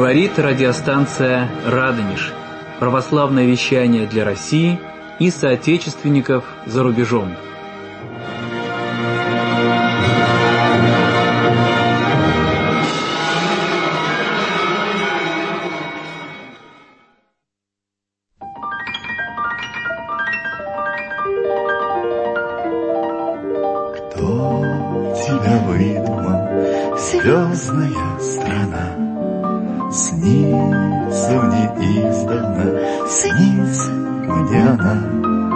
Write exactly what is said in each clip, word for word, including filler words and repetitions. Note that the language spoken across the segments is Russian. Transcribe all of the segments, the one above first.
Говорит радиостанция «Радонеж». Православное вещание для России и соотечественников за рубежом. Кто тебя выдумал, звездная страна? Снится мне издавна, снится мне она.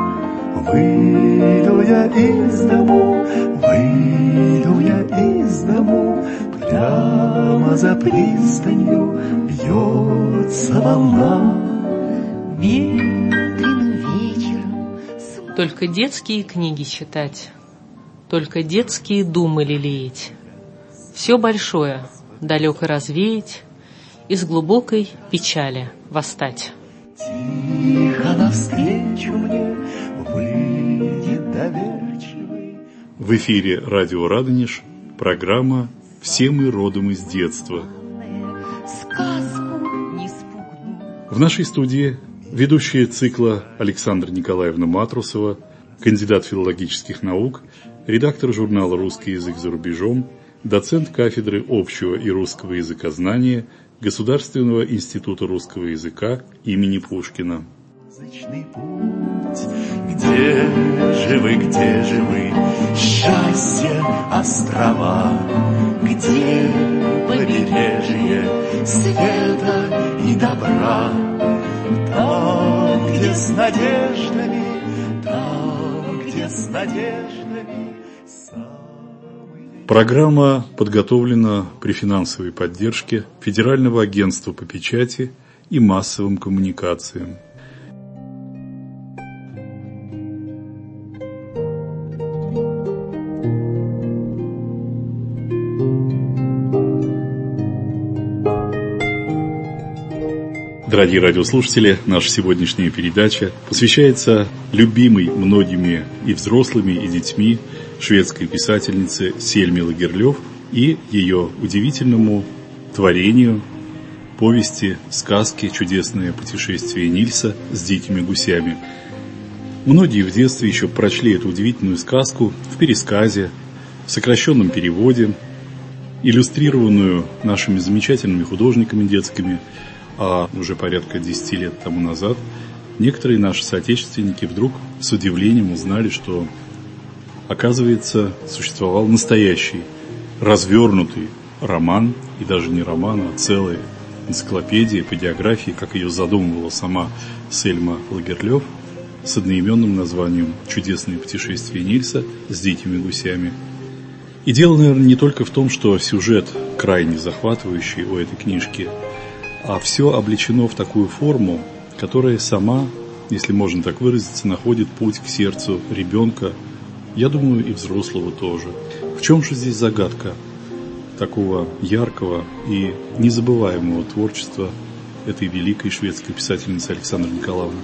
Выйду я из дому, выйду я из дому, прямо за пристанью бьется волна. Ветреным вечером. Только детские книги читать, только детские думы лелеять, все большое далеко развеять, из глубокой печали восстать. Тихо навстречу мне выйдет доверчивый. В эфире радио «Радонеж», программа «Все мы родом из детства». В нашей студии ведущая цикла Александра Николаевна Матрусова, кандидат филологических наук, редактор журнала «Русский язык за рубежом», доцент кафедры общего и русского языкознания Государственного института русского языка имени Пушкина. Путь, где же вы, где же вы, счастье, острова, где побережье света и добра? Там, где с надеждами, там, где с надеждами. Программа подготовлена при финансовой поддержке Федерального агентства по печати и массовым коммуникациям. Дорогие радиослушатели, наша сегодняшняя передача посвящается любимой многими и взрослыми, и детьми шведской писательнице Сельме Лагерлёф и ее удивительному творению, повести, сказки «Чудесное путешествие Нильса с дикими гусями». Многие в детстве еще прочли эту удивительную сказку в пересказе, в сокращенном переводе, иллюстрированную нашими замечательными художниками детскими, а уже порядка десяти лет тому назад некоторые наши соотечественники вдруг с удивлением узнали, что, оказывается, существовал настоящий, развернутый роман, и даже не роман, а целая энциклопедия по географии, как ее задумывала сама Сельма Лагерлёф, с одноименным названием «Чудесное путешествие Нильса с дикими гусями». И дело, наверное, не только в том, что сюжет крайне захватывающий у этой книжки, а все облечено в такую форму, которая сама, если можно так выразиться, находит путь к сердцу ребенка, я думаю, и взрослого тоже. В чем же здесь загадка такого яркого и незабываемого творчества этой великой шведской писательницы Александры Николаевны?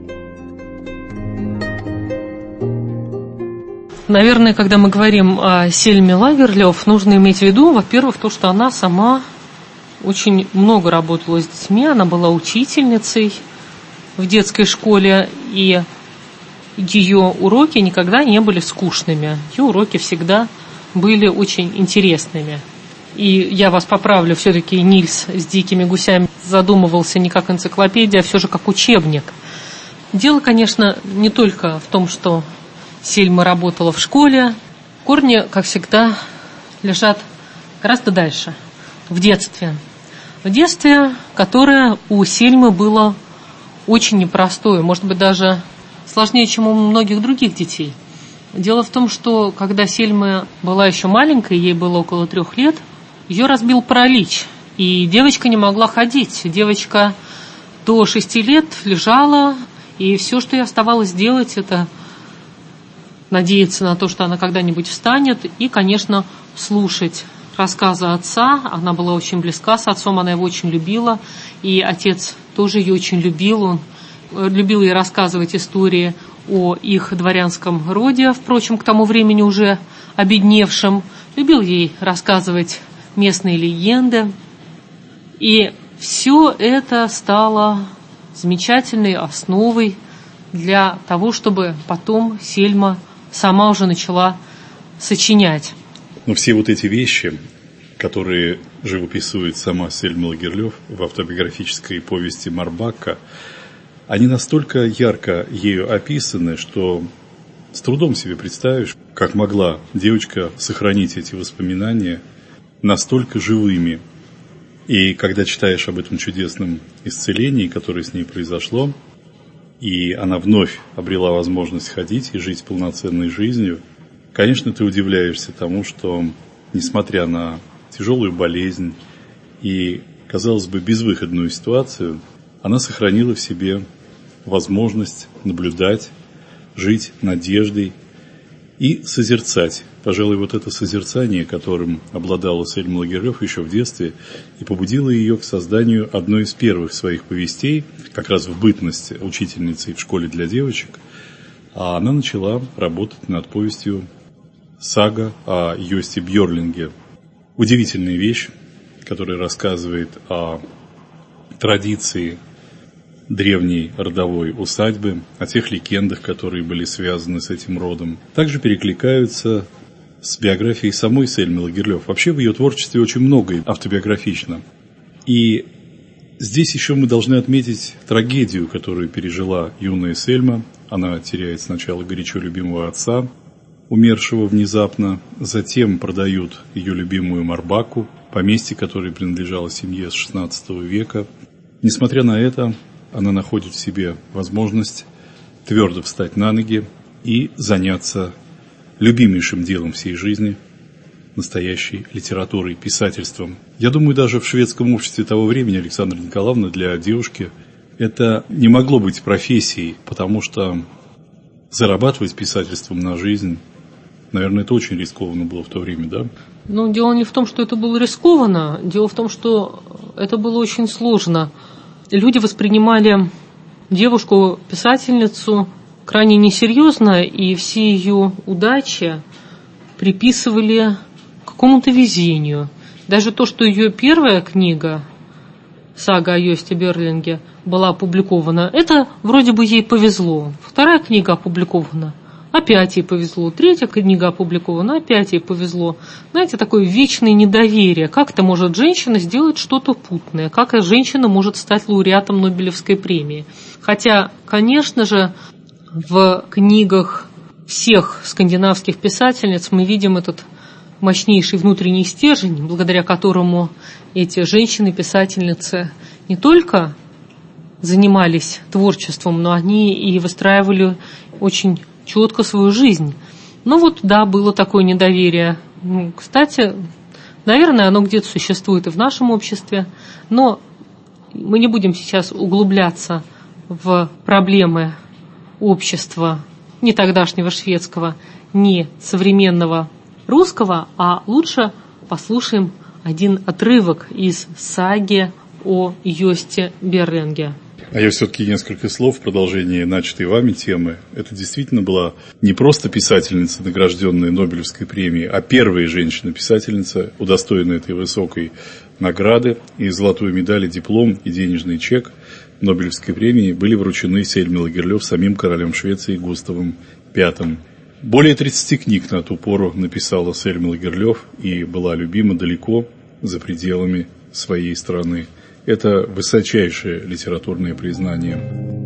Наверное, когда мы говорим о Сельме Лагерлёф, нужно иметь в виду, во-первых, то, что она сама очень много работала с детьми, она была учительницей в детской школе, и ее уроки никогда не были скучными. Ее уроки всегда были очень интересными. И я вас поправлю, все-таки Нильс с дикими гусями задумывался не как энциклопедия, а все же как учебник. Дело, конечно, не только в том, что Сельма работала в школе. Корни, как всегда, лежат гораздо дальше, в детстве. В детстве, которое у Сельмы было очень непростое, может быть, даже сложнее, чем у многих других детей. Дело в том, что когда Сельма была еще маленькой, ей было около трех лет, ее разбил паралич, и девочка не могла ходить. Девочка до шести лет лежала, и все, что ей оставалось делать, это надеяться на то, что она когда-нибудь встанет, и, конечно, слушать рассказы отца. Она была очень близка с отцом, она его очень любила, и отец тоже ее очень любил. Он любил ей рассказывать истории о их дворянском роде, впрочем, к тому времени уже обедневшем. Любил ей рассказывать местные легенды. И все это стало замечательной основой для того, чтобы потом Сельма сама уже начала сочинять. Но все вот эти вещи, которые живописует сама Сельма Лагерлёф в автобиографической повести «Марбакка», они настолько ярко ею описаны, что с трудом себе представишь, как могла девочка сохранить эти воспоминания настолько живыми. И когда читаешь об этом чудесном исцелении, которое с ней произошло, и она вновь обрела возможность ходить и жить полноценной жизнью, конечно, ты удивляешься тому, что, несмотря на тяжелую болезнь и, казалось бы, безвыходную ситуацию, она сохранила в себе возможность наблюдать, жить надеждой и созерцать. Пожалуй, вот это созерцание, которым обладала Сельма Лагерлёф еще в детстве, и побудило ее к созданию одной из первых своих повестей, как раз в бытность учительницей в школе для девочек, а она начала работать над повестью «Сага о Йосте Бьёрлинге». Удивительная вещь, которая рассказывает о традиции древней родовой усадьбы, о тех легендах, которые были связаны с этим родом. Также перекликаются с биографией самой Сельмы Лагерлёф. Вообще в ее творчестве очень многое автобиографично. И здесь еще мы должны отметить трагедию, которую пережила юная Сельма. Она теряет сначала горячо любимого отца, умершего внезапно, затем продают ее любимую Марбакку, поместье, которое принадлежало семье с шестнадцатого века. Несмотря на это, она находит в себе возможность твердо встать на ноги и заняться любимейшим делом всей жизни, настоящей литературой, писательством. Я думаю, даже в шведском обществе того времени, Александра Николаевна, для девушки это не могло быть профессией, потому что зарабатывать писательством на жизнь, наверное, это очень рискованно было в то время, да? Ну, дело не в том, что это было рискованно, дело в том, что это было очень сложно. Люди воспринимали девушку-писательницу крайне несерьезно, и все ее удачи приписывали какому-то везению. Даже то, что ее первая книга «Сага о Йосте Бьёрлинге» была опубликована, это вроде бы ей повезло. Вторая книга опубликована, опять ей повезло. Третья книга опубликована, опять ей повезло. Знаете, такое вечное недоверие. Как-то может женщина сделать что-то путное? Как женщина может стать лауреатом Нобелевской премии? Хотя, конечно же, в книгах всех скандинавских писательниц мы видим этот мощнейший внутренний стержень, благодаря которому эти женщины-писательницы не только занимались творчеством, но они и выстраивали очень четко свою жизнь. Ну вот, да, было такое недоверие. Ну, кстати, наверное, оно где-то существует и в нашем обществе, но мы не будем сейчас углубляться в проблемы общества не тогдашнего шведского, не современного русского, а лучше послушаем один отрывок из саги о Йосте Бьёрлинге. А я все-таки несколько слов в продолжении начатой вами темы. Это действительно была не просто писательница, награжденная Нобелевской премией, а первая женщина-писательница, удостоенная этой высокой награды. И золотую медаль, и диплом, и денежный чек Нобелевской премии были вручены Сельме Лагерлёф самим королем Швеции Густавом Пятым. Более тридцати книг на ту пору написала Сельма Лагерлёф и была любима далеко за пределами своей страны. Это высочайшее литературное признание.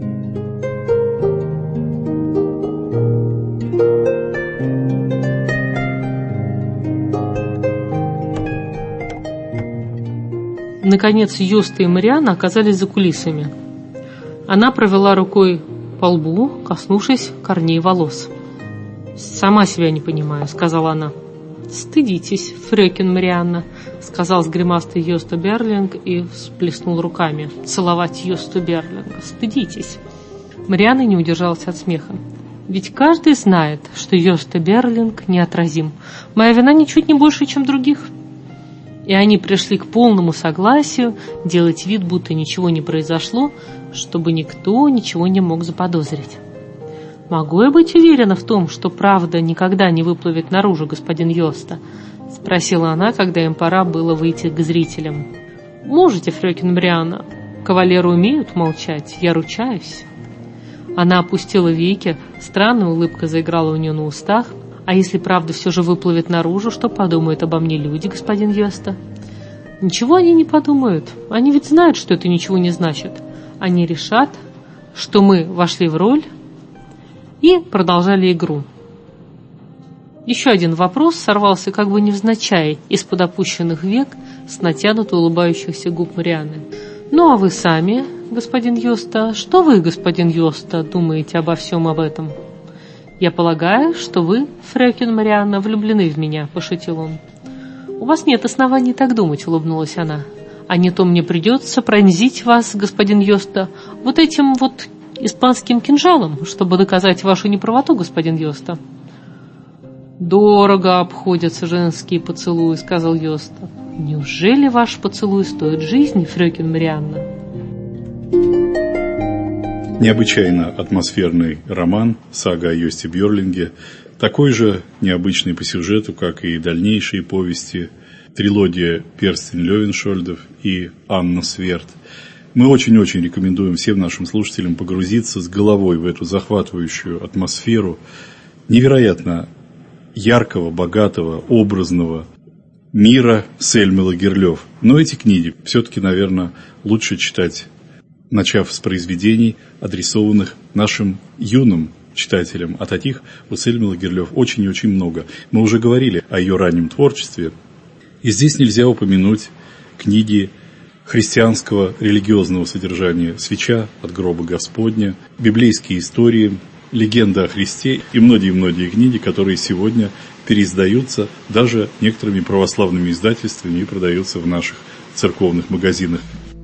Наконец, Йоста и Марианна оказались за кулисами. Она провела рукой по лбу, коснувшись корней волос. «Сама себя не понимаю», — сказала она. «Стыдитесь, фрёкин Марианна», — сказал с гримастой Йоста Бьёрлинг и всплеснул руками. «Целовать Йосту Бьёрлинга. Стыдитесь». Марианна не удержалась от смеха. «Ведь каждый знает, что Йоста Бьёрлинг неотразим. Моя вина ничуть не больше, чем других». И они пришли к полному согласию делать вид, будто ничего не произошло, чтобы никто ничего не мог заподозрить. «Могу я быть уверена в том, что правда никогда не выплывет наружу, господин Йоста?» — спросила она, когда им пора было выйти к зрителям. Можете, фрёкин Марианна. Кавалеры умеют молчать, я ручаюсь. Она опустила веки, странная улыбка заиграла у нее на устах. А если правда все же выплывет наружу, что подумают обо мне люди, господин Йоста? Ничего они не подумают. Они ведь знают, что это ничего не значит. Они решат, что мы вошли в роль и продолжали игру. Еще один вопрос сорвался как бы невзначай из-под опущенных век с натянуто улыбающихся губ Марианны. Ну а вы сами, господин Йоста, что вы, господин Йоста, думаете обо всем об этом? Я полагаю, что вы, фрёкин Марианна, влюблены в меня, пошутил он. У вас нет оснований так думать, улыбнулась она. А не то мне придется пронзить вас, господин Йоста, вот этим вот испанским кинжалом, чтобы доказать вашу неправоту, господин Йоста. Дорого обходятся женские поцелуи, сказал Йоста. Неужели ваш поцелуй стоит жизни, фрёкин Марианна? Необычайно атмосферный роман «Сага о Йосте Бьорлинге», такой же необычный по сюжету, как и дальнейшие повести, трилогия «Перстень Лёвеншольдов» и «Анна Сверд». Мы очень-очень рекомендуем всем нашим слушателям погрузиться с головой в эту захватывающую атмосферу невероятно яркого, богатого, образного мира Сельмы Лагерлёв. Но эти книги все-таки, наверное, лучше читать, начав с произведений, адресованных нашим юным читателям. А таких у Сельмы Лагерлёв очень и очень много. Мы уже говорили о ее раннем творчестве. И здесь нельзя упомянуть книги христианского религиозного содержания «Свеча от гроба Господня», библейские истории, «Легенда о Христе» и многие-многие книги, которые сегодня переиздаются даже некоторыми православными издательствами и продаются в наших церковных магазинах.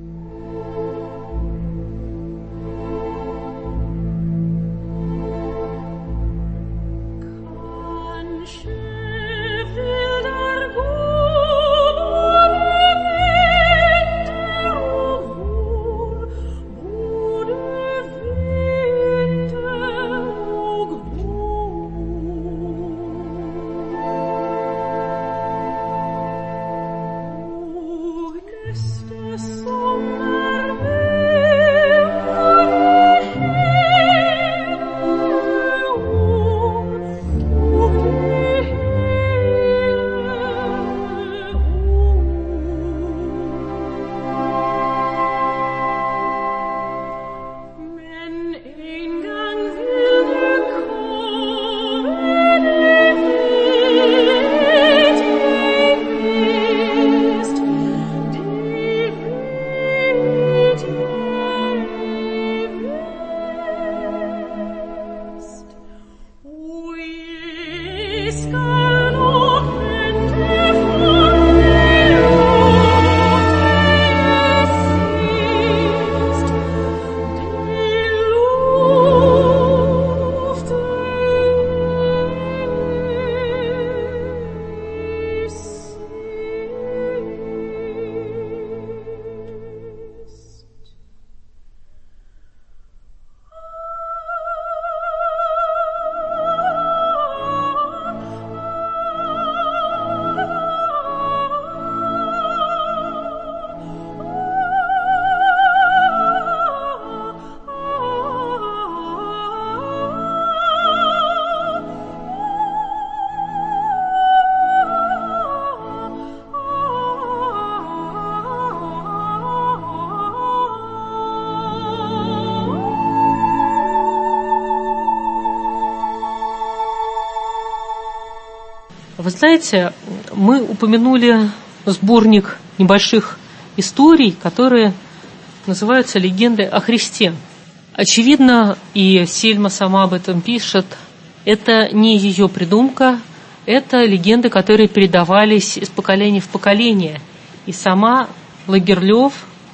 Вы знаете, мы упомянули сборник небольших историй, которые называются «Легенды о Христе». Очевидно, и Сельма сама об этом пишет, это не ее придумка, это легенды, которые передавались из поколения в поколение. И сама Лагерлёв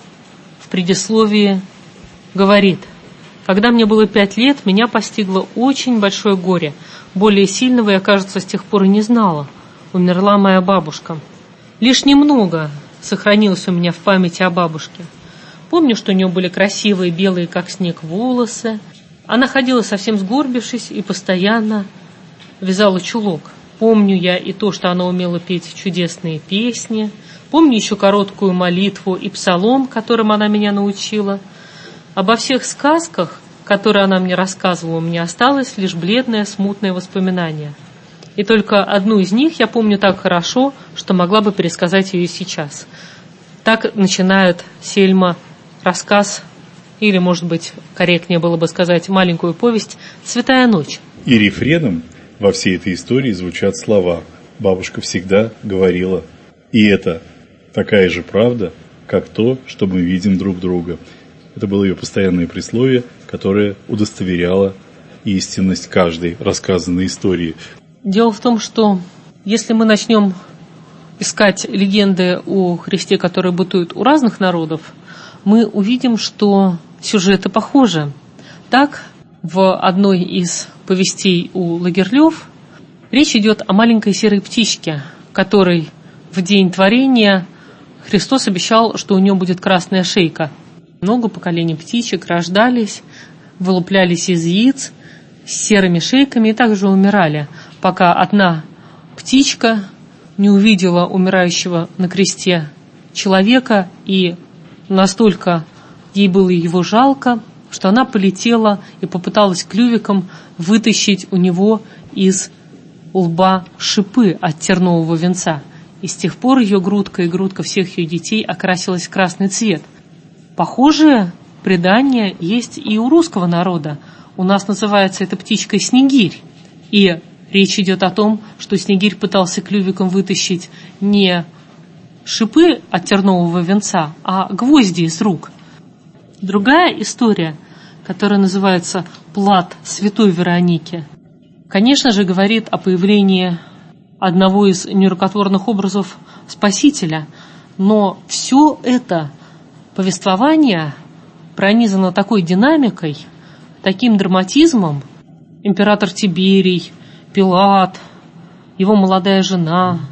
в предисловии говорит: «Когда мне было пять лет, меня постигло очень большое горе. Более сильного я, кажется, с тех пор и не знала. Умерла моя бабушка. Лишь немного сохранилось у меня в памяти о бабушке. Помню, что у нее были красивые, белые, как снег, волосы. Она ходила совсем сгорбившись и постоянно вязала чулок. Помню я и то, что она умела петь чудесные песни. Помню еще короткую молитву и псалом, которым она меня научила. Обо всех сказках, которые она мне рассказывала, у меня осталось лишь бледное, смутное воспоминание. И только одну из них я помню так хорошо, что могла бы пересказать ее сейчас. Так начинает Сельма рассказ, или, может быть, корректнее было бы сказать, маленькую повесть «Святая ночь». И рефреном во всей этой истории звучат слова. Бабушка всегда говорила: «И это такая же правда, как то, что мы видим друг друга». Это было ее постоянное присловие, которое удостоверяло истинность каждой рассказанной истории. Дело в том, что если мы начнем искать легенды о Христе, которые бытуют у разных народов, мы увидим, что сюжеты похожи. Так, в одной из повестей у Лагерлёв речь идет о маленькой серой птичке, которой в день творения Христос обещал, что у нее будет красная шейка. Много поколений птичек рождались, вылуплялись из яиц с серыми шейками и также умирали, пока одна птичка не увидела умирающего на кресте человека, и настолько ей было его жалко, что она полетела и попыталась клювиком вытащить у него из лба шипы от тернового венца. И с тех пор ее грудка и грудка всех ее детей окрасилась в красный цвет. Похожее предание есть и у русского народа. У нас называется эта птичка Снегирь. И речь идет о том, что Снегирь пытался клювиком вытащить не шипы от тернового венца, а гвозди из рук. Другая история, которая называется «Плат святой Вероники», конечно же, говорит о появлении одного из нерукотворных образов Спасителя. Но все это повествование пронизано такой динамикой, таким драматизмом. Император Тиберий, Пилат, его молодая жена,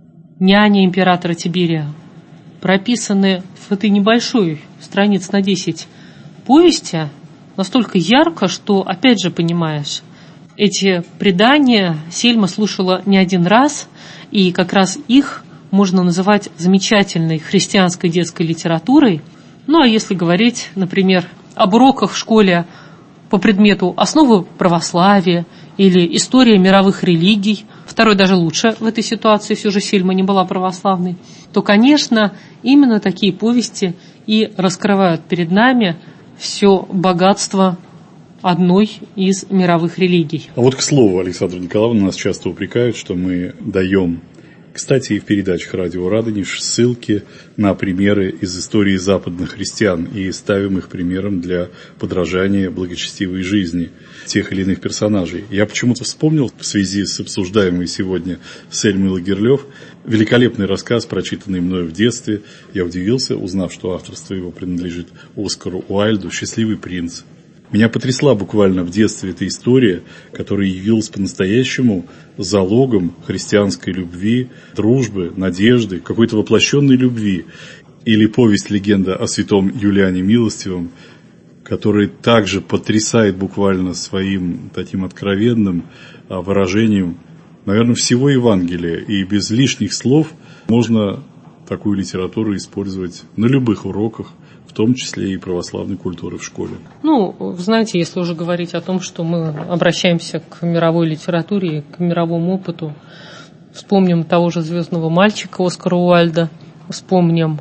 няня императора Тиберия прописаны в этой небольшой, страниц на десять, повести настолько ярко, что, опять же, понимаешь, эти предания Сельма слушала не один раз, и как раз их можно называть замечательной христианской детской литературой. Ну, а если говорить, например, об уроках в школе по предмету «Основы православия» или «История мировых религий», второй даже лучше в этой ситуации, все же Сельма не была православной, то, конечно, именно такие повести и раскрывают перед нами все богатство одной из мировых религий. А вот, к слову, Александра Николаевна, нас часто упрекают, что мы даем, кстати, и в передачах «Радио Радонеж», ссылки на примеры из истории западных христиан и ставим их примером для подражания благочестивой жизни тех или иных персонажей. Я почему-то вспомнил в связи с обсуждаемой сегодня Сельмой Лагерлёв великолепный рассказ, прочитанный мною в детстве. Я удивился, узнав, что авторство его принадлежит Оскару Уайльду «Счастливый принц». Меня потрясла буквально в детстве эта история, которая явилась по-настоящему залогом христианской любви, дружбы, надежды, какой-то воплощенной любви. Или повесть-легенда о святом Юлиане Милостивом, который также потрясает буквально своим таким откровенным выражением, наверное, всего Евангелия. И без лишних слов можно такую литературу использовать на любых уроках, в том числе и православной культуры в школе. Ну, знаете, если уже говорить о том, что мы обращаемся к мировой литературе, к мировому опыту, вспомним того же «Звездного мальчика» Оскара Уайльда, вспомним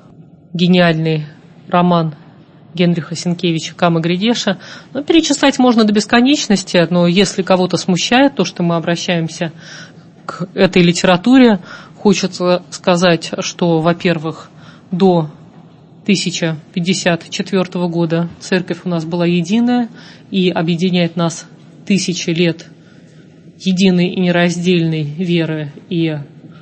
гениальный роман Генриха Сенкевича «Кама Гридеша». Ну, перечислять можно до бесконечности, но если кого-то смущает то, что мы обращаемся к этой литературе, хочется сказать, что, во-первых, до тысяча пятьдесят четвёртого года церковь у нас была единая, и объединяет нас тысячи лет единой и нераздельной веры, и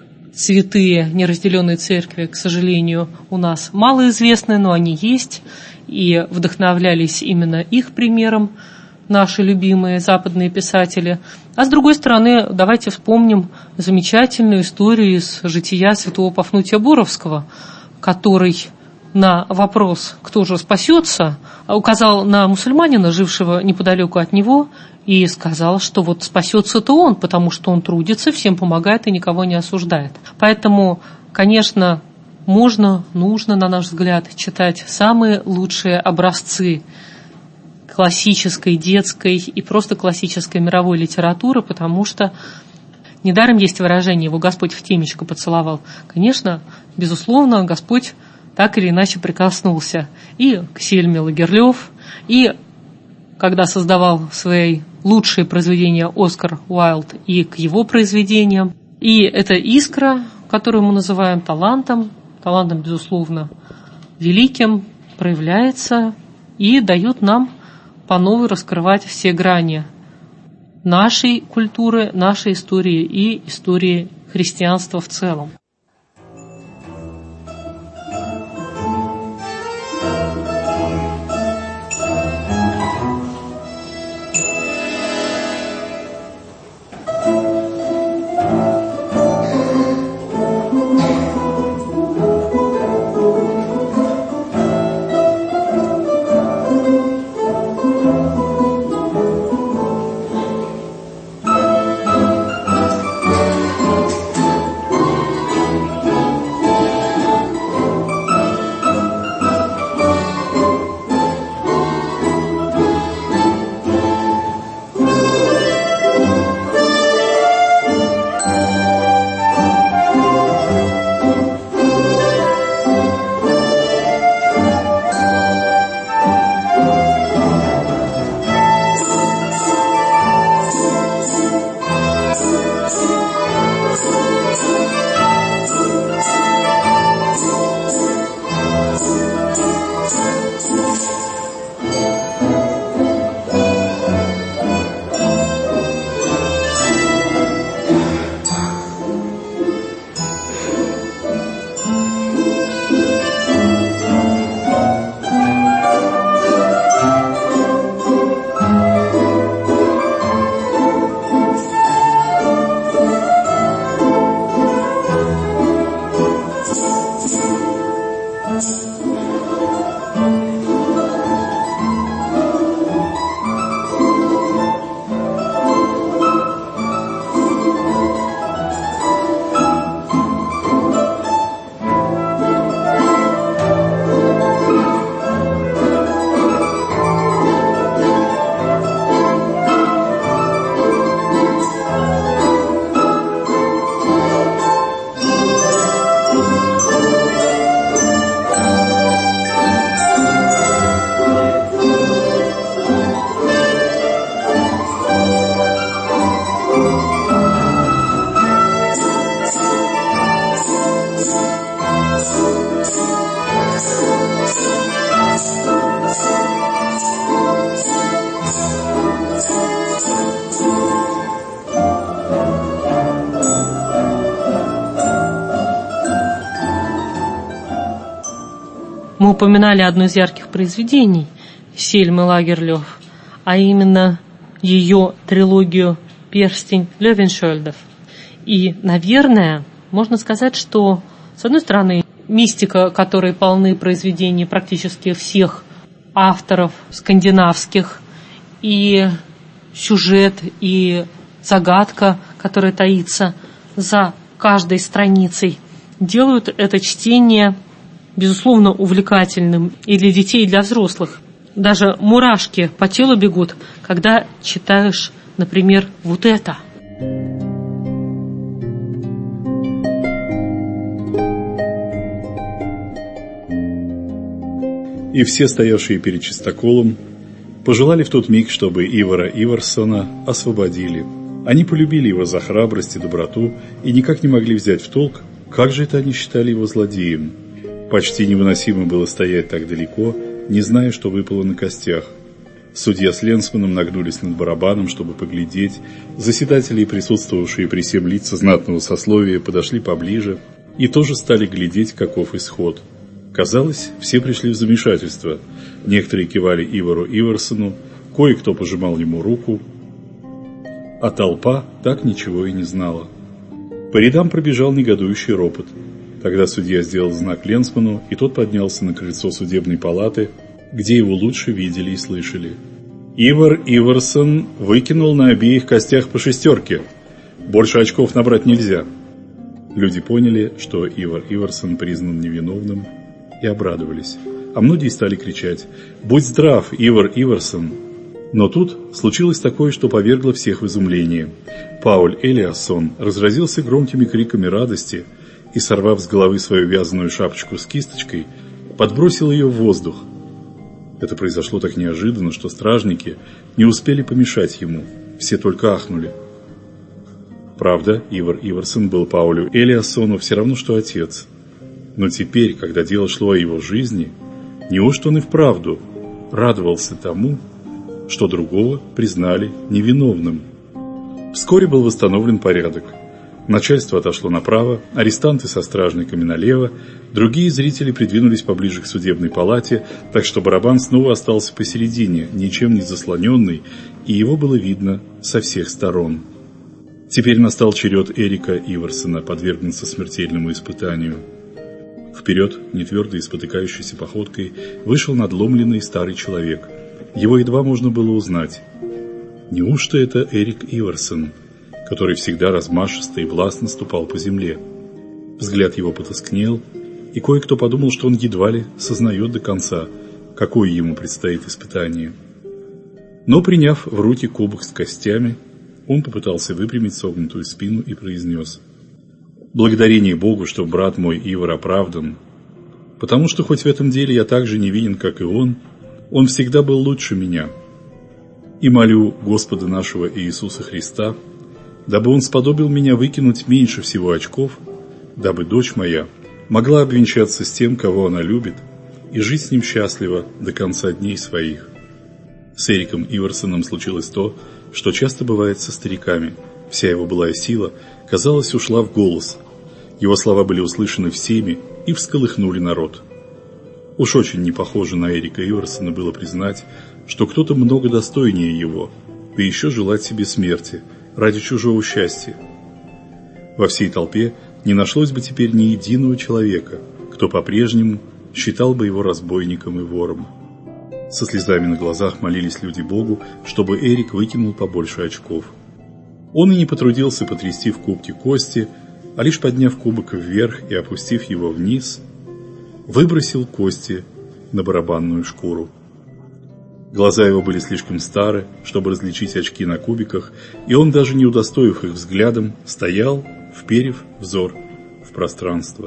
святые неразделенные церкви, к сожалению, у нас малоизвестны, но они есть, и вдохновлялись именно их примером наши любимые западные писатели. А с другой стороны, давайте вспомним замечательную историю из жития святого Пафнутия Боровского, который на вопрос, кто же спасется, указал на мусульманина, жившего неподалеку от него, и сказал, что вот спасется-то он, потому что он трудится, всем помогает и никого не осуждает. Поэтому, конечно, можно, нужно, на наш взгляд, читать самые лучшие образцы классической, детской и просто классической мировой литературы, потому что недаром есть выражение «его Господь в темечко поцеловал». Конечно, безусловно, Господь так или иначе прикоснулся и к Сельме Лагерлёв, и когда создавал свои лучшие произведения Оскар Уайльд, и к его произведениям. И эта искра, которую мы называем талантом, талантом, безусловно, великим, проявляется и дает нам по новой раскрывать все грани нашей культуры, нашей истории и истории христианства в целом. Мы упоминали одно из ярких произведений Сельмы Лагерлёв, а именно ее трилогию «Перстень Лёвеншёльдов». И, наверное, можно сказать, что, с одной стороны, мистика, которой полны произведения практически всех авторов скандинавских, и сюжет, и загадка, которая таится за каждой страницей, делают это чтение, безусловно, увлекательным и для детей, и для взрослых. Даже мурашки по телу бегут, когда читаешь, например, вот это. И все стоявшие перед чистоколом пожелали в тот миг, чтобы Ивара Иварсона освободили. Они полюбили его за храбрость и доброту и никак не могли взять в толк, как же это они считали его злодеем. Почти невыносимо было стоять так далеко, не зная, что выпало на костях. Судья с ленсманом нагнулись над барабаном, чтобы поглядеть. Заседатели и присутствовавшие при сем лица знатного сословия подошли поближе и тоже стали глядеть, каков исход. Казалось, все пришли в замешательство. Некоторые кивали Ивару Иварсону, кое-кто пожимал ему руку, а толпа так ничего и не знала. По рядам пробежал негодующий ропот. Тогда судья сделал знак ленсману, и тот поднялся на крыльцо судебной палаты, где его лучше видели и слышали. Ивар Иварсон выкинул на обеих костях по шестерке. Больше очков набрать нельзя. Люди поняли, что Ивар Иварсон признан невиновным, и обрадовались. А многие стали кричать: «Будь здрав, Ивар Иварсон!» Но тут случилось такое, что повергло всех в изумление. Пауль Элиассон разразился громкими криками радости и, сорвав с головы свою вязаную шапочку с кисточкой, подбросил ее в воздух. Это произошло так неожиданно, что стражники не успели помешать ему, все только ахнули. Правда, Ивар Иварсон был Паулю Элиассону все равно, что отец. Но теперь, когда дело шло о его жизни, неужто он и вправду радовался тому, что другого признали невиновным? Вскоре был восстановлен порядок. Начальство отошло направо, арестанты со стражниками налево, другие зрители придвинулись поближе к судебной палате, так что барабан снова остался посередине, ничем не заслоненный, и его было видно со всех сторон. Теперь настал черед Эрика Иварсона подвергнуться смертельному испытанию. Вперед, нетвердой и спотыкающейся походкой, вышел надломленный старый человек. Его едва можно было узнать. Неужто это Эрик Иварсон, который всегда размашисто и властно ступал по земле? Взгляд его потускнел, и кое-кто подумал, что он едва ли сознает до конца, какое ему предстоит испытание. Но, приняв в руки кубок с костями, он попытался выпрямить согнутую спину и произнес: «Благодарение Богу, что брат мой Ивар оправдан, потому что хоть в этом деле я так же невинен, как и он, он всегда был лучше меня. И молю Господа нашего Иисуса Христа, дабы он сподобил меня выкинуть меньше всего очков, дабы дочь моя могла обвенчаться с тем, кого она любит, и жить с ним счастливо до конца дней своих». С Эриком Иварсоном случилось то, что часто бывает со стариками. Вся его былая сила, казалось, ушла в голос. Его слова были услышаны всеми и всколыхнули народ. Уж очень не похоже на Эрика Иварсона было признать, что кто-то много достойнее его, да еще желать себе смерти ради чужого счастья. Во всей толпе не нашлось бы теперь ни единого человека, кто по-прежнему считал бы его разбойником и вором. Со слезами на глазах молились люди Богу, чтобы Эрик выкинул побольше очков. Он и не потрудился потрясти в кубке кости, а лишь подняв кубок вверх и опустив его вниз, выбросил кости на барабанную шкуру. Глаза его были слишком стары, чтобы различить очки на кубиках, и он, даже не удостоив их взглядом, стоял, вперев взор в пространство.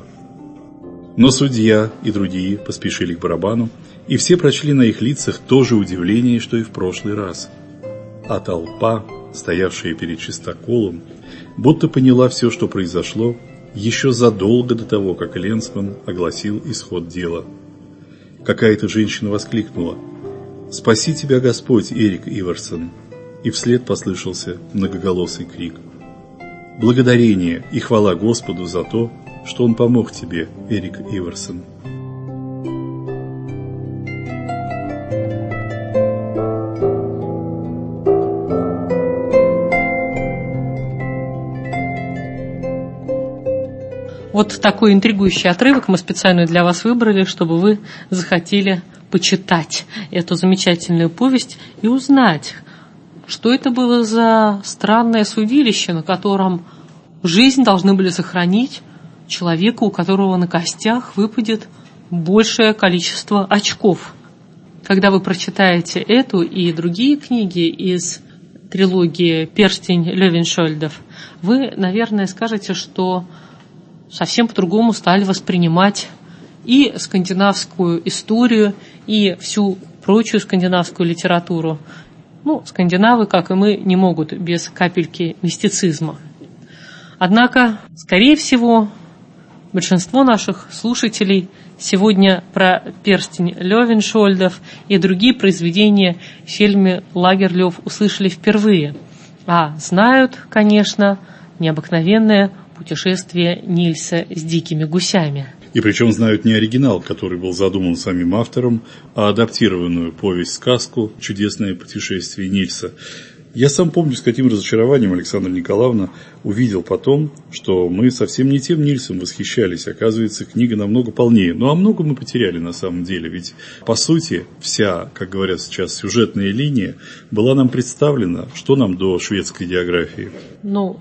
Но судья и другие поспешили к барабану, и все прочли на их лицах то же удивление, что и в прошлый раз. А толпа, стоявшая перед чистоколом, будто поняла все, что произошло, еще задолго до того, как Ленсман огласил исход дела. Какая-то женщина воскликнула: «Спаси тебя, Господь, Эрик Иварсон!» И вслед послышался многоголосый крик: «Благодарение и хвала Господу за то, что Он помог тебе, Эрик Иварсон!» Вот такой интригующий отрывок мы специально для вас выбрали, чтобы вы захотели почитать эту замечательную повесть и узнать, что это было за странное судилище, на котором жизнь должны были сохранить человеку, у которого на костях выпадет большее количество очков. Когда вы прочитаете эту и другие книги из трилогии «Перстень Левеншольдов», вы, наверное, скажете, что совсем по-другому стали воспринимать и скандинавскую историю, и всю прочую скандинавскую литературу. Ну, скандинавы, как и мы, не могут без капельки мистицизма. Однако, скорее всего, большинство наших слушателей сегодня про «Перстень Левеншольдов» и другие произведения Сельмы Лагерлёф услышали впервые, а знают, конечно, необыкновенное путешествие Нильса с дикими гусями. И причем знают не оригинал, который был задуман самим автором, а адаптированную повесть-сказку «Чудесное путешествие Нильса». Я сам помню, с каким разочарованием Александра Николаевна увидел потом, что мы совсем не тем Нильсом восхищались. Оказывается, книга намного полнее. Ну, а много мы потеряли на самом деле. Ведь, по сути, вся, как говорят сейчас, сюжетная линия была нам представлена, что нам до шведской географии. Ну,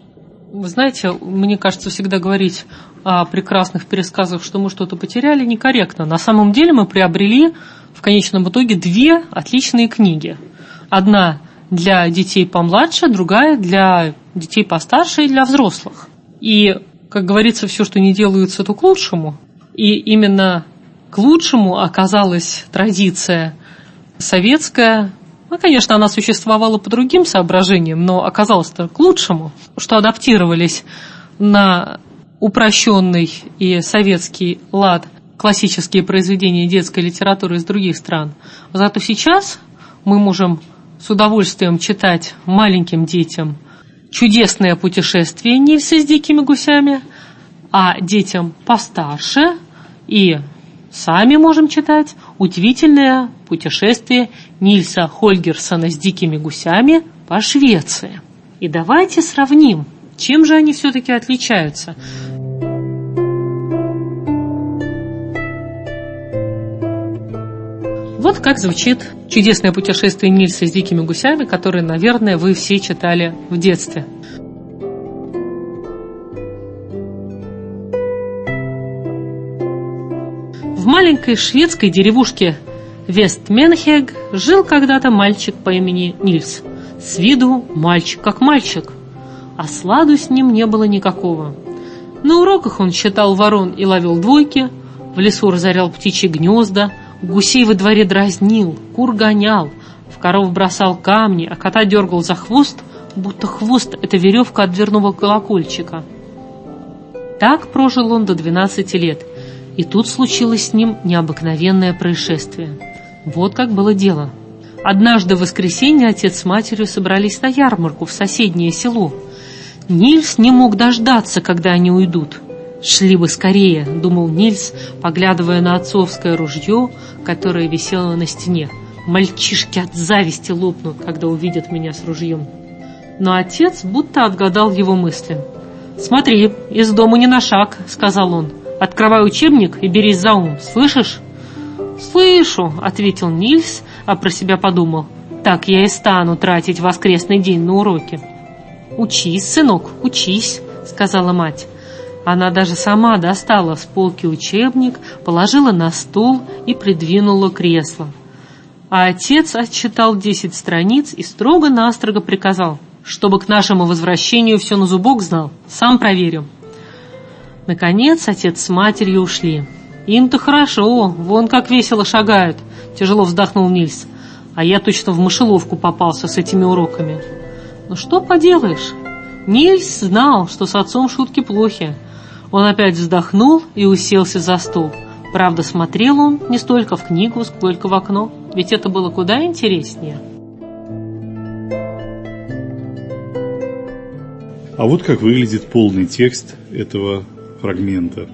Вы знаете, мне кажется, всегда говорить о прекрасных пересказах, что мы что-то потеряли, некорректно. На самом деле мы приобрели в конечном итоге две отличные книги. Одна для детей помладше, другая для детей постарше и для взрослых. И, как говорится, все, что не делается, то к лучшему. И именно к лучшему оказалась традиция советская. Ну, конечно, она существовала по другим соображениям, но оказалось-то к лучшему, что адаптировались на упрощенный и советский лад классические произведения детской литературы из других стран. Зато сейчас мы можем с удовольствием читать маленьким детям «Чудесное путешествие Нильса с дикими гусями», а детям постарше и сами можем читать «Удивительное путешествие Нильса Хольгерсона с дикими гусями по Швеции». И давайте сравним, чем же они все-таки отличаются. Вот как звучит «Чудесное путешествие Нильса с дикими гусями», которое, наверное, вы все читали в детстве. В маленькой шведской деревушке Вестменхег жил когда-то мальчик по имени Нильс. С виду мальчик как мальчик, а сладу с ним не было никакого. На уроках он считал ворон и ловил двойки, в лесу разорял птичьи гнезда, гусей во дворе дразнил, кур гонял, в коров бросал камни, а кота дергал за хвост, будто хвост — это веревка от дверного колокольчика. Так прожил он до двенадцати лет, и тут случилось с ним необыкновенное происшествие. Вот как было дело. Однажды в воскресенье отец с матерью собрались на ярмарку в соседнее село. Нильс не мог дождаться, когда они уйдут. «Шли бы скорее», — думал Нильс, поглядывая на отцовское ружье, которое висело на стене. «Мальчишки от зависти лопнут, когда увидят меня с ружьем». Но отец будто отгадал его мысли. «Смотри, из дома не на шаг», — сказал он. «Открывай учебник и берись за ум, слышишь?» «Слышу», — ответил Нильс, а про себя подумал. «Так я и стану тратить воскресный день на уроки». «Учись, сынок, учись», — сказала мать. Она даже сама достала с полки учебник, положила на стол и придвинула кресло. А отец отчитал десять страниц и строго-настрого приказал, чтобы к нашему возвращению все на зубок знал, сам проверю. Наконец отец с матерью ушли. «Им-то хорошо, вон как весело шагают», — тяжело вздохнул Нильс. «А я точно в мышеловку попался с этими уроками». «Ну что поделаешь?» Нильс знал, что с отцом шутки плохи. Он опять вздохнул и уселся за стол. Правда, смотрел он не столько в книгу, сколько в окно, ведь это было куда интереснее. А вот как выглядит полный текст этого фрагмента.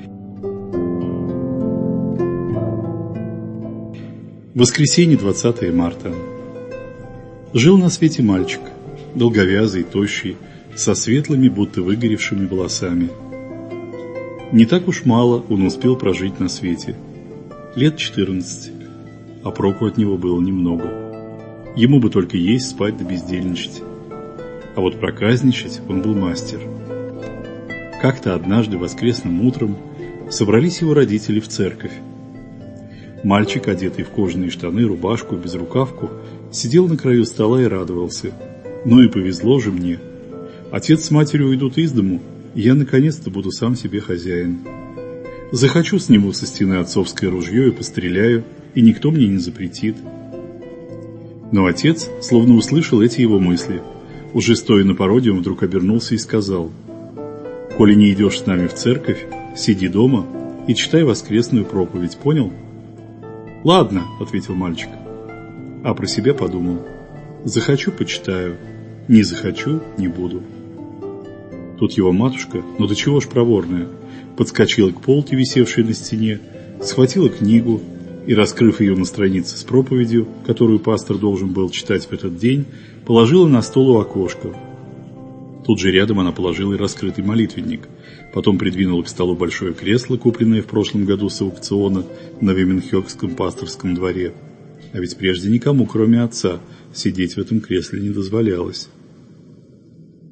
Воскресенье, двадцатое марта. Жил на свете мальчик, долговязый, тощий, со светлыми, будто выгоревшими волосами. Не так уж мало он успел прожить на свете. Лет четырнадцать, а проку от него было немного. Ему бы только есть, спать да бездельничать. А вот проказничать он был мастер. Как-то однажды воскресным утром собрались его родители в церковь. Мальчик, одетый в кожаные штаны, рубашку, безрукавку, сидел на краю стола и радовался. «Ну и повезло же мне. Отец с матерью уйдут из дому, и я наконец-то буду сам себе хозяин. Захочу, сниму со стены отцовское ружье и постреляю, и никто мне не запретит». Но отец, словно услышал эти его мысли, уже стоя на пороге, он вдруг обернулся и сказал: «Коли не идешь с нами в церковь, сиди дома и читай воскресную проповедь, понял?» «Ладно», — ответил мальчик, а про себя подумал: «Захочу — почитаю, не захочу — не буду». Тут его матушка, ну до чего ж проворная, подскочила к полке, висевшей на стене, схватила книгу и, раскрыв ее на странице с проповедью, которую пастор должен был читать в этот день, положила на стол у окошка. Тут же рядом она положила и раскрытый молитвенник, потом придвинула к столу большое кресло, купленное в прошлом году с аукциона на Вименхёгском пасторском дворе. А ведь прежде никому, кроме отца, сидеть в этом кресле не дозволялось.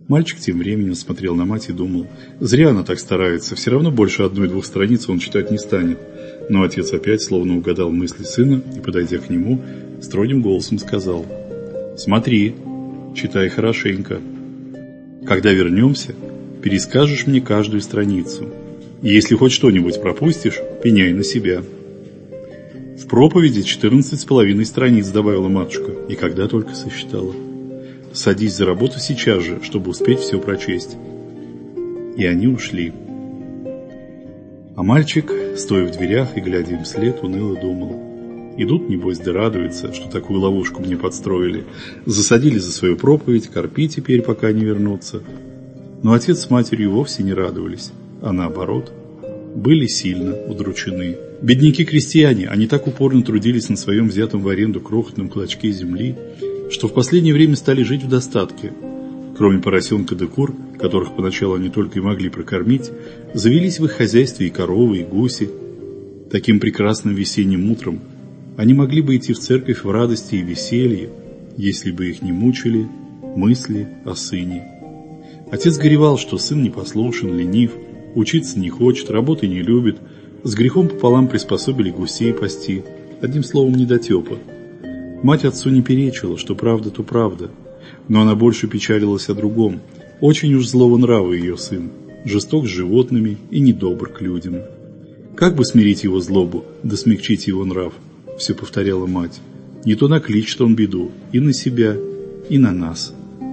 Мальчик тем временем смотрел на мать и думал: зря она так старается, все равно больше одной-двух страниц он читать не станет. Но отец опять словно угадал мысли сына и, подойдя к нему, строгим голосом сказал: смотри, читай хорошенько. Когда вернемся, перескажешь мне каждую страницу. И если хоть что-нибудь пропустишь, пеняй на себя. В проповеди четырнадцать с половиной страниц, добавила матушка, и когда только сосчитала. Садись за работу сейчас же, чтобы успеть все прочесть. И они ушли. А мальчик, стоя в дверях и глядя им вслед, уныло думал: идут, небось, да радуются, что такую ловушку мне подстроили. Засадили за свою проповедь, корпи теперь, пока не вернутся. Но отец с матерью вовсе не радовались, а наоборот, были сильно удручены. Бедняки-крестьяне, они так упорно трудились на своем взятом в аренду крохотном клочке земли, что в последнее время стали жить в достатке. Кроме поросенка да кур, которых поначалу они только и могли прокормить, завелись в их хозяйстве и коровы, и гуси. Таким прекрасным весенним утром они могли бы идти в церковь в радости и веселье, если бы их не мучили мысли о сыне. Отец горевал, что сын непослушен, ленив, учиться не хочет, работы не любит, с грехом пополам приспособили гусей пасти, одним словом, недотепа. Мать отцу не перечила, что правда, то правда, но она больше печалилась о другом. Очень уж злого нрава ее сын, жесток с животными и недобр к людям. Как бы смирить его злобу, да смягчить его нрав, все повторяла мать. Не то накличет он беду и на себя, и на нас.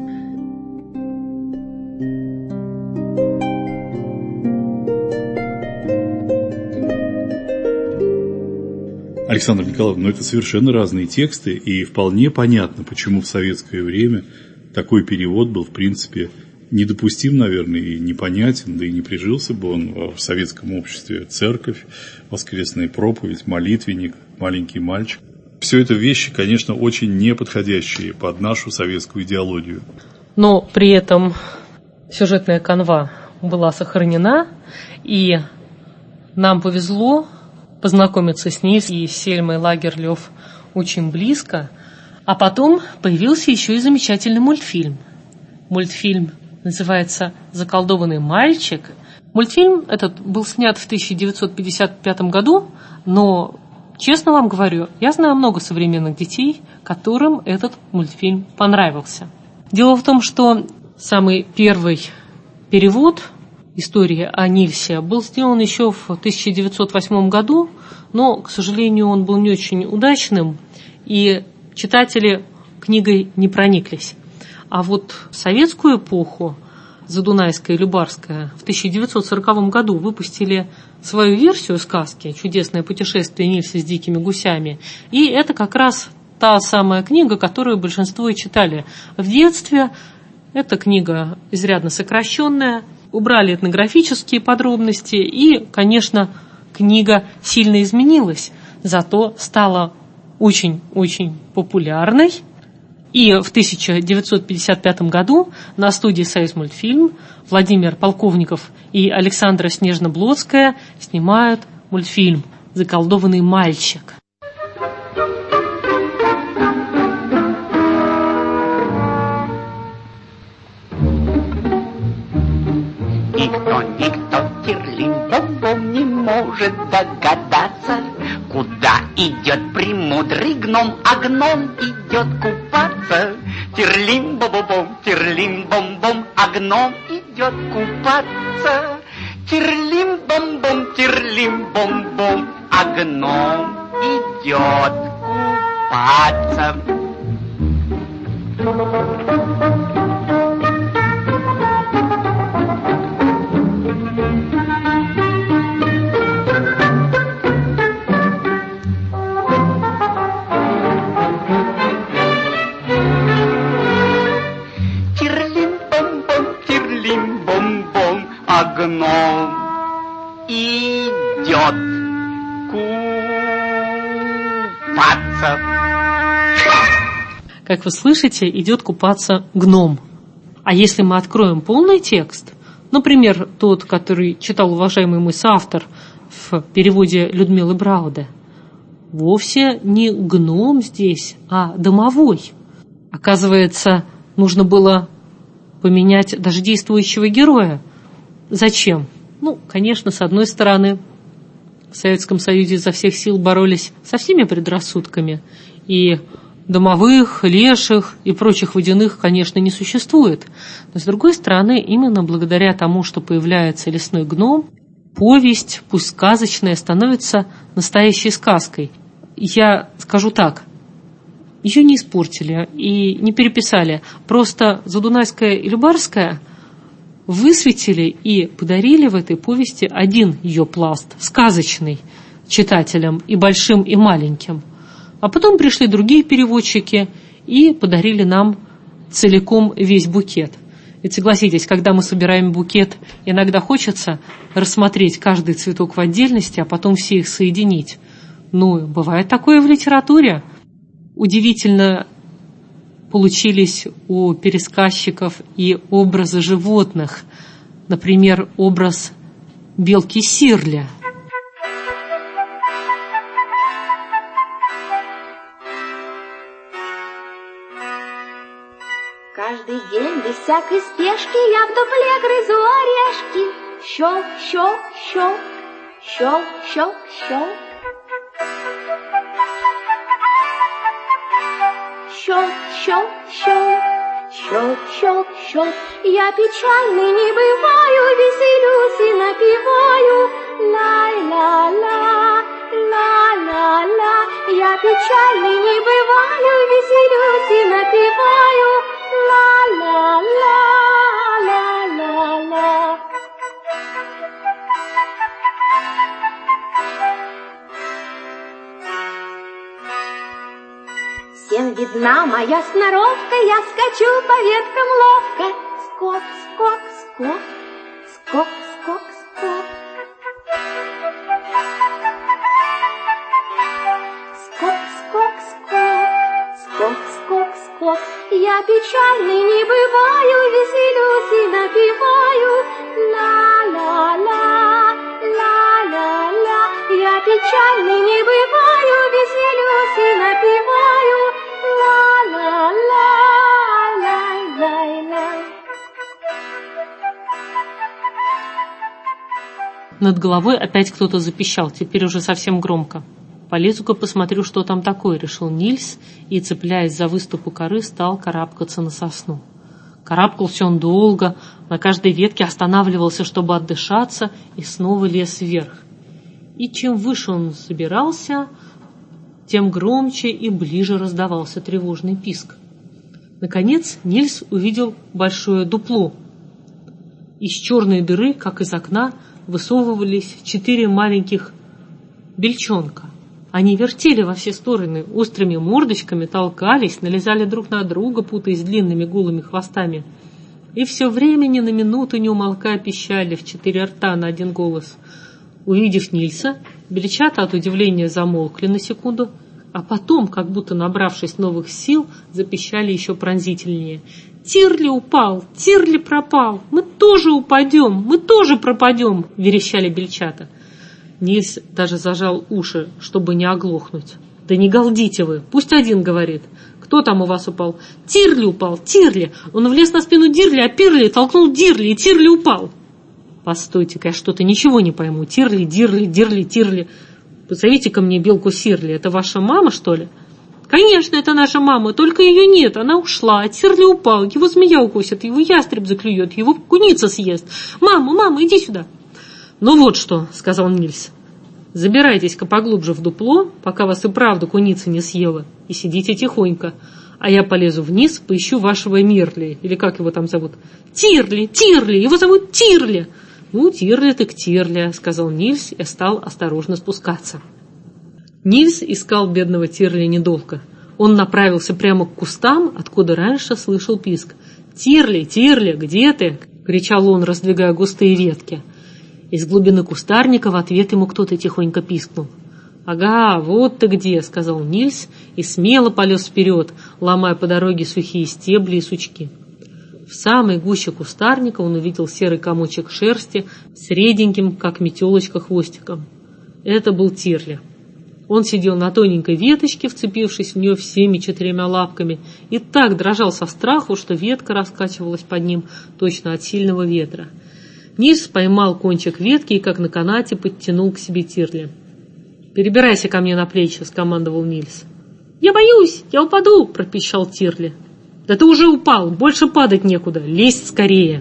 Александра Николаевна, но это совершенно разные тексты, и вполне понятно, почему в советское время такой перевод был, в принципе, недопустим, наверное, и непонятен, да и не прижился бы он в советском обществе. Церковь, воскресная проповедь, молитвенник, маленький мальчик. Все это вещи, конечно, очень неподходящие под нашу советскую идеологию. Но при этом сюжетная канва была сохранена, и нам повезло познакомиться с ней и с Сельмой Лагерлёв очень близко. А потом появился еще и замечательный мультфильм. Мультфильм называется «Заколдованный мальчик». Мультфильм этот был снят в тысяча девятьсот пятьдесят пятом году, но, честно вам говорю, я знаю много современных детей, которым этот мультфильм понравился. Дело в том, что самый первый перевод истории о Нильсе был сделан еще в тысяча девятьсот восьмом году, но, к сожалению, он был не очень удачным, и читатели книгой не прониклись. А вот в советскую эпоху, Задунайская и Любарская, в тысяча девятьсот сороковом году выпустили свою версию сказки «Чудесное путешествие Нильса с дикими гусями». И это как раз та самая книга, которую большинство и читали в детстве. Эта книга изрядно сокращенная, убрали этнографические подробности, и, конечно, книга сильно изменилась, зато стала очень-очень популярной. И в тысяча девятьсот пятьдесят пятом году на студии «Союзмультфильм» Владимир Полковников и Александра Снежно-Блодская снимают мультфильм «Заколдованный мальчик». Никто, никто, Тирлим-бом-бом не может догадаться, куда идет премудрый гном, а гном идет купаться. Тирлим-бом-бом, Тирлим-бом-бом, а гном идет купаться. Тирлим-бом-бом, Тирлим-бом-бом, а гном идет купаться. Гном идет купаться. Как вы слышите, идет купаться гном. А если мы откроем полный текст, например, тот, который читал уважаемый мой соавтор в переводе Людмилы Брауде, вовсе не гном здесь, а домовой. Оказывается, нужно было поменять даже действующего героя. Зачем? Ну, конечно, с одной стороны, в Советском Союзе изо всех сил боролись со всеми предрассудками, и домовых, леших и прочих водяных, конечно, не существует. Но, с другой стороны, именно благодаря тому, что появляется лесной гном, повесть, пусть сказочная, становится настоящей сказкой. Я скажу так, ее не испортили и не переписали. Просто Задунайская и Любарская высветили и подарили в этой повести один ее пласт, сказочный, читателям и большим, и маленьким. А потом пришли другие переводчики и подарили нам целиком весь букет. Ведь согласитесь, когда мы собираем букет, иногда хочется рассмотреть каждый цветок в отдельности, а потом все их соединить. Ну, бывает такое в литературе. Удивительно получились у пересказчиков и образы животных. Например, образ белки Сирля. Каждый день без всякой спешки я в дупле грызу орешки. Щелк, щелк, щелк, щелк, щелк, щелк. Щелк, щелк, щелк, щелк, щелк, щелк. Я печальный не бываю, веселюсь и напеваю. Ла-ла-ла, ла-ла-ла. Я печальный не бываю, веселюсь и напеваю. Ла-ла-ла, ла-ла-ла. Всем видна моя сноровка, я скачу по веткам ловко. Скок, скок, скок, скок, скок, скок. Скок, скок, скок, скок, скок, скок. Я печальный не бываю, веселюсь и напеваю. Ла-ла-ла, ла-ла-ла. Я печальный не бываю, веселюсь и напеваю. Ла-ла-ла, лай-лай-лай. Над головой опять кто-то запищал, теперь уже совсем громко. «Полезу-ка посмотрю, что там такое», — решил Нильс, и, цепляясь за выступ у коры, стал карабкаться на сосну. Карабкался он долго, на каждой ветке останавливался, чтобы отдышаться, и снова лез вверх. И чем выше он забирался, тем громче и ближе раздавался тревожный писк. Наконец Нильс увидел большое дупло. Из черной дыры, как из окна, высовывались четыре маленьких бельчонка. Они вертели во все стороны острыми мордочками, толкались, налезали друг на друга, путаясь длинными голыми хвостами. И все время ни на минуту не умолкая пищали в четыре рта на один голос. Увидев Нильса, бельчата от удивления замолкли на секунду, а потом, как будто набравшись новых сил, запищали еще пронзительнее. «Тирли упал! Тирли пропал! Мы тоже упадем! Мы тоже пропадем!» — верещали бельчата. Нильс даже зажал уши, чтобы не оглохнуть. «Да не галдите вы! Пусть один говорит! Кто там у вас упал?» «Тирли упал! Тирли! Он влез на спину Дирли, а Пирли толкнул Дирли, и Тирли упал!» «Постойте-ка, я что-то ничего не пойму! Тирли, Дирли, Дирли, Тирли! Позовите-ка мне белку Сирли! Это ваша мама, что ли?» «Конечно, это наша мама, только ее нет, она ушла, а Тирли упал, его змея укусит, его ястреб заклюет, его куница съест. Мама, мама, иди сюда!» «Ну вот что», — сказал Нильс, — «забирайтесь-ка поглубже в дупло, пока вас и правда куница не съела, и сидите тихонько, а я полезу вниз, поищу вашего Мирли, или как его там зовут?» «Тирли, Тирли, его зовут Тирли!» «Ну, Тирли так Тирли», — сказал Нильс и стал осторожно спускаться. Нильс искал бедного Тирли недолго. Он направился прямо к кустам, откуда раньше слышал писк. «Тирли, Тирли, где ты?» — кричал он, раздвигая густые ветки. Из глубины кустарника в ответ ему кто-то тихонько пискнул. «Ага, вот ты где», — сказал Нильс и смело полез вперед, ломая по дороге сухие стебли и сучки. В самой гуще кустарника он увидел серый комочек шерсти с реденьким, как метелочка, хвостиком. Это был Тирли. Он сидел на тоненькой веточке, вцепившись в нее всеми четырьмя лапками, и так дрожал со страху, что ветка раскачивалась под ним точно от сильного ветра. Нильс поймал кончик ветки и, как на канате, подтянул к себе Тирли. «Перебирайся ко мне на плечи», — скомандовал Нильс. «Я боюсь, я упаду», — пропищал Тирли. «Да ты уже упал, больше падать некуда, лезь скорее».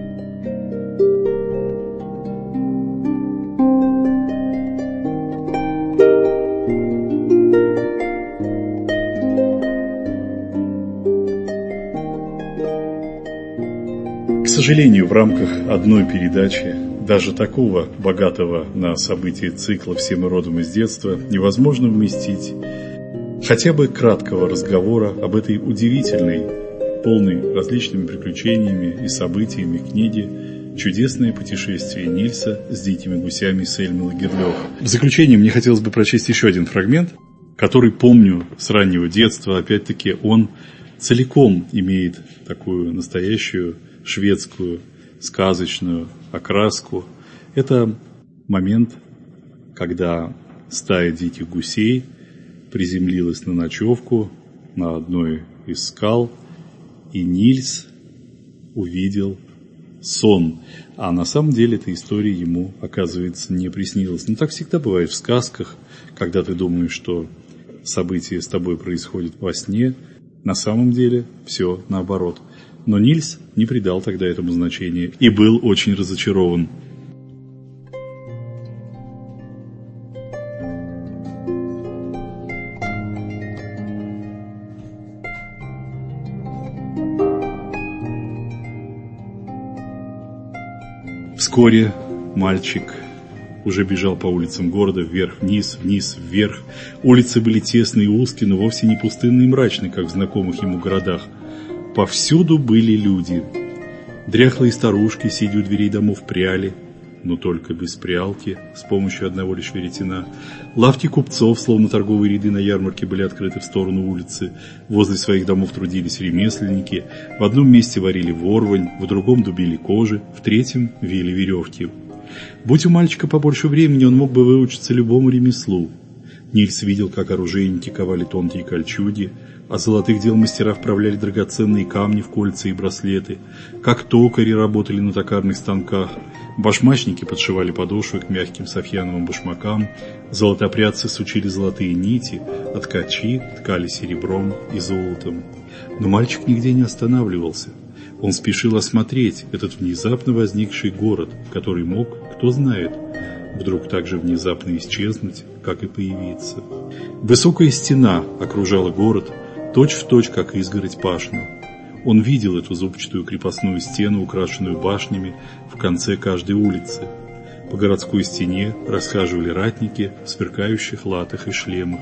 К сожалению, в рамках одной передачи, даже такого богатого на события цикла «Все мы родом из детства», невозможно вместить хотя бы краткого разговора об этой удивительной, полной различными приключениями и событиями книги «Чудесное путешествие Нильса с дикими гусями» Сельмы Лагерлёв. В заключение мне хотелось бы прочесть еще один фрагмент, который помню с раннего детства. Опять-таки он целиком имеет такую настоящую шведскую сказочную окраску. Это момент, когда стая диких гусей приземлилась на ночевку на одной из скал, и Нильс увидел сон. А на самом деле эта история ему, оказывается, не приснилась. Но так всегда бывает в сказках, когда ты думаешь, что события с тобой происходят во сне, на самом деле все наоборот. Но Нильс не придал тогда этому значения и был очень разочарован. Вскоре мальчик уже бежал по улицам города вверх-вниз, вниз-вверх. Улицы были тесные и узкие, но вовсе не пустынные и мрачные, как в знакомых ему городах. Повсюду были люди. Дряхлые старушки, сидя у дверей домов, пряли, но только без прялки, с помощью одного лишь веретена. Лавки купцов, словно торговые ряды на ярмарке, были открыты в сторону улицы. Возле своих домов трудились ремесленники. В одном месте варили ворвань, в другом дубили кожи, в третьем вили веревки. Будь у мальчика побольше времени, он мог бы выучиться любому ремеслу. Нильс видел, как оружейники ковали тонкие кольчуги, а золотых дел мастера вправляли драгоценные камни в кольца и браслеты, как токари работали на токарных станках, башмачники подшивали подошвы к мягким софьяновым башмакам, золотопрядцы сучили золотые нити, а ткачи ткали серебром и золотом. Но мальчик нигде не останавливался. Он спешил осмотреть этот внезапно возникший город, который мог, кто знает, вдруг так же внезапно исчезнуть, как и появиться. Высокая стена окружала город, точь-в-точь, как изгородь пашню. Он видел эту зубчатую крепостную стену, украшенную башнями, в конце каждой улицы. По городской стене расхаживали ратники в сверкающих латах и шлемах.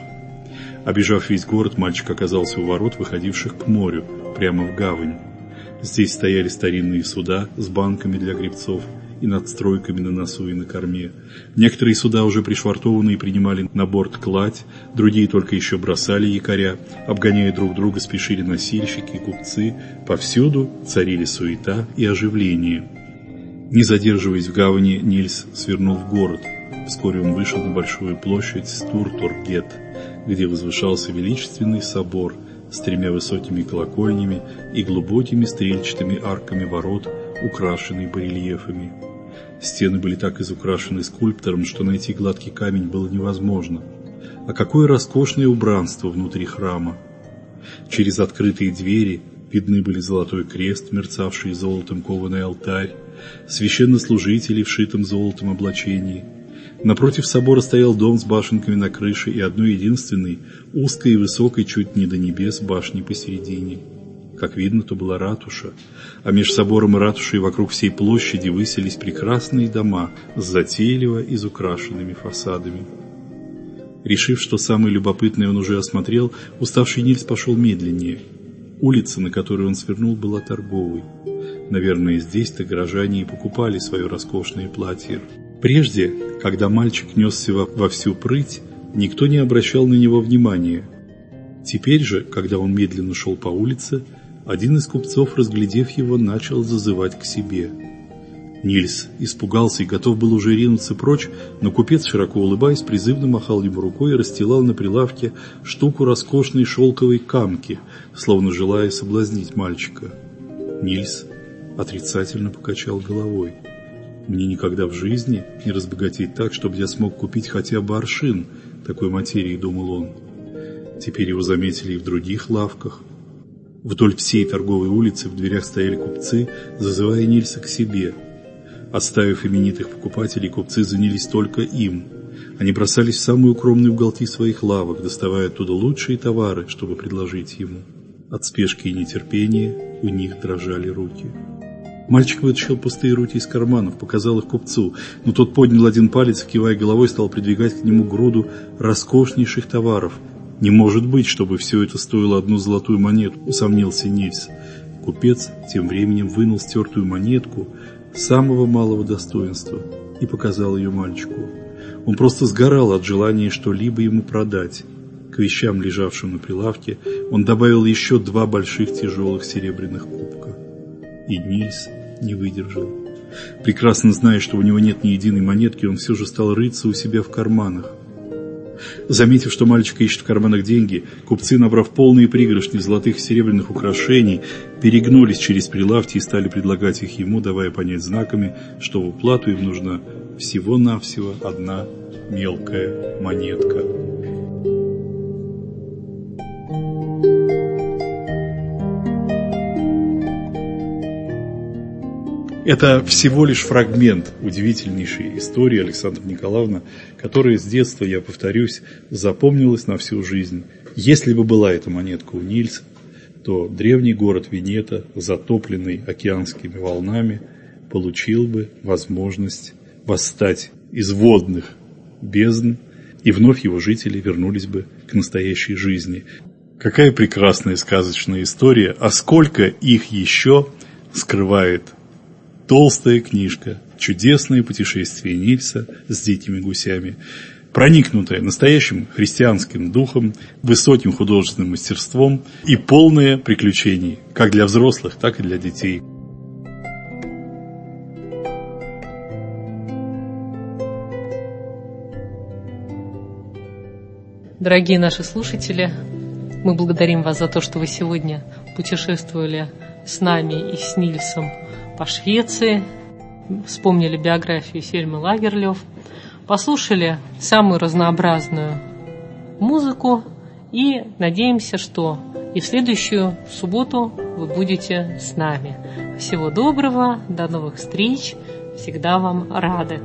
Обежав весь город, мальчик оказался у ворот, выходивших к морю, прямо в гавань. Здесь стояли старинные суда с банками для гребцов и надстройками на носу и на корме. Некоторые суда уже пришвартованы и принимали на борт кладь, другие только еще бросали якоря, обгоняя друг друга, спешили носильщики и купцы. Повсюду царили суета и оживление. Не задерживаясь в гавани, Нильс свернул в город. Вскоре он вышел на большую площадь Стурторгет, где возвышался величественный собор с тремя высокими колокольнями и глубокими стрельчатыми арками ворот, украшенный барельефами. Стены были так изукрашены скульптором, что найти гладкий камень было невозможно. А какое роскошное убранство внутри храма! Через открытые двери видны были золотой крест, мерцавший золотом кованый алтарь, священнослужители в шитом золотом облачении. Напротив собора стоял дом с башенками на крыше и одной единственной, узкой и высокой, чуть не до небес, башней посередине. Как видно, то была ратуша, а меж собором и ратушей вокруг всей площади высились прекрасные дома с затейливо изукрашенными фасадами. Решив, что самое любопытное он уже осмотрел, уставший Нильс пошел медленнее. Улица, на которую он свернул, была торговой. Наверное, здесь-то горожане и покупали свое роскошное платье. Прежде, когда мальчик несся во, во всю прыть, никто не обращал на него внимания. Теперь же, когда он медленно шел по улице, один из купцов, разглядев его, начал зазывать к себе. Нильс испугался и готов был уже ринуться прочь, но купец, широко улыбаясь, призывно махал ему рукой и расстилал на прилавке штуку роскошной шелковой камки, словно желая соблазнить мальчика. Нильс отрицательно покачал головой. «Мне никогда в жизни не разбогатеть так, чтобы я смог купить хотя бы аршин такой материи», — думал он. Теперь его заметили и в других лавках. Вдоль всей торговой улицы в дверях стояли купцы, зазывая Нильса к себе. Оставив именитых покупателей, купцы занялись только им. Они бросались в самые укромные уголки своих лавок, доставая оттуда лучшие товары, чтобы предложить ему. От спешки и нетерпения у них дрожали руки. Мальчик вытащил пустые руки из карманов, показал их купцу, но тот поднял один палец, кивая головой, стал придвигать к нему груду роскошнейших товаров. «Не может быть, чтобы все это стоило одну золотую монету», — усомнился Нильс. Купец тем временем вынул стертую монетку самого малого достоинства и показал ее мальчику. Он просто сгорал от желания что-либо ему продать. К вещам, лежавшим на прилавке, он добавил еще два больших тяжелых серебряных кубка. И Нильс не выдержал. Прекрасно зная, что у него нет ни единой монетки, он все же стал рыться у себя в карманах. Заметив, что мальчик ищет в карманах деньги, купцы, набрав полные пригоршни золотых и серебряных украшений, перегнулись через прилавки и стали предлагать их ему, давая понять знаками, что в уплату им нужна всего-навсего одна мелкая монетка. Это всего лишь фрагмент удивительнейшей истории Александра Николаевна, которая с детства, я повторюсь, запомнилась на всю жизнь. Если бы была эта монетка у Нильса, то древний город Венета, затопленный океанскими волнами, получил бы возможность восстать из водных бездн, и вновь его жители вернулись бы к настоящей жизни. Какая прекрасная сказочная история, а сколько их еще скрывает толстая книжка «Чудесное путешествие Нильса с дикими гусями», проникнутая настоящим христианским духом, высоким художественным мастерством и полное приключений, как для взрослых, так и для детей. Дорогие наши слушатели, мы благодарим вас за то, что вы сегодня путешествовали с нами и с Нильсом по Швеции, вспомнили биографию Сельмы Лагерлёф, послушали самую разнообразную музыку и надеемся, что и в следующую субботу вы будете с нами. Всего доброго, до новых встреч, всегда вам рады.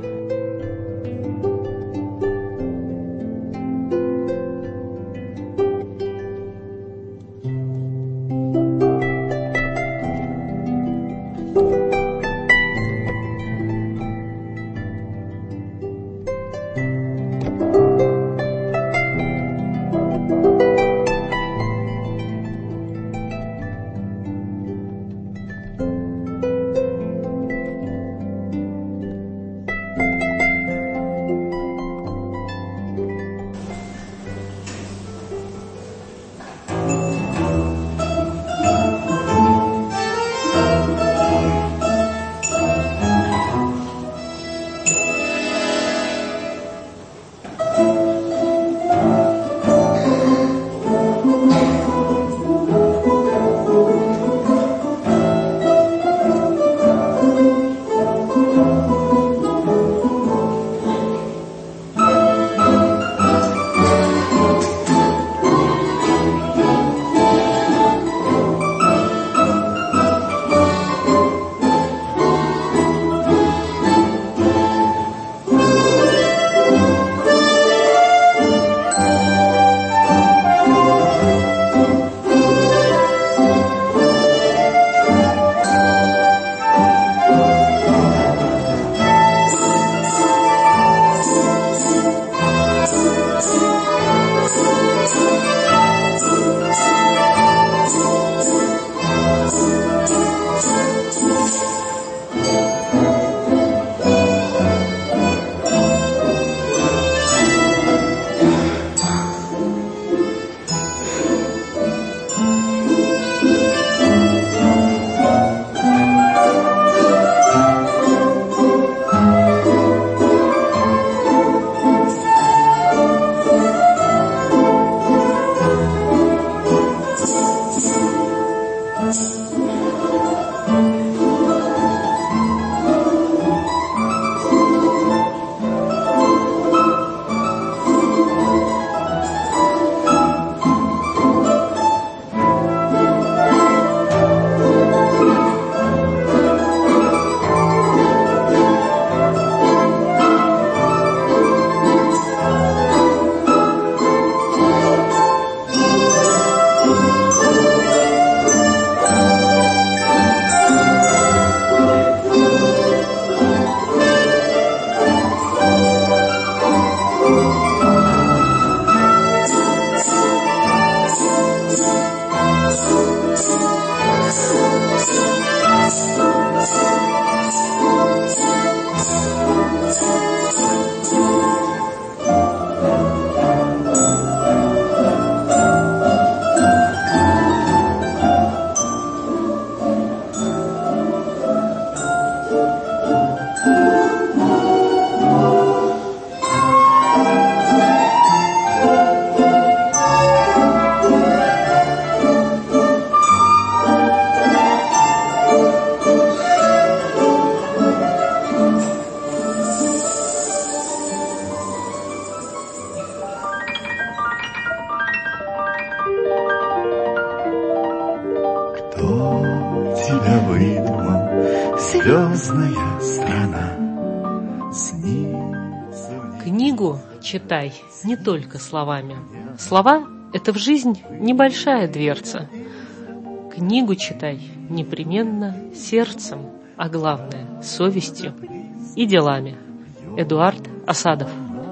тебя выдумал, звездная страна, снится мне. Книгу читай не только словами. Слова — это в жизнь небольшая дверца. Книгу читай непременно сердцем, а главное — совестью и делами. Эдуард Асадов.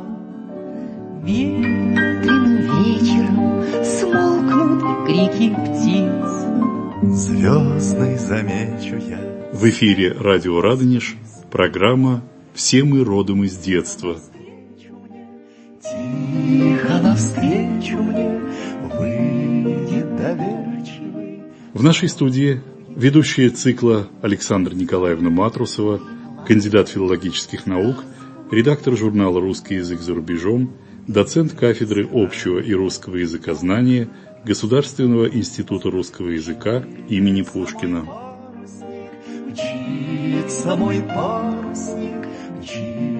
Ветреным вечером смолкнут крики птиц. Звездный замечу я. В эфире радио Радонеж, программа «Все мы родом из детства». Тихо навстречу мне выйдет доверчивый. В нашей студии ведущая цикла Александра Николаевна Матрусова, кандидат филологических наук, редактор журнала «Русский язык за рубежом», доцент кафедры общего и русского языкознания Государственного института русского языка имени Пушкина. Мчится мой парусник, мчится.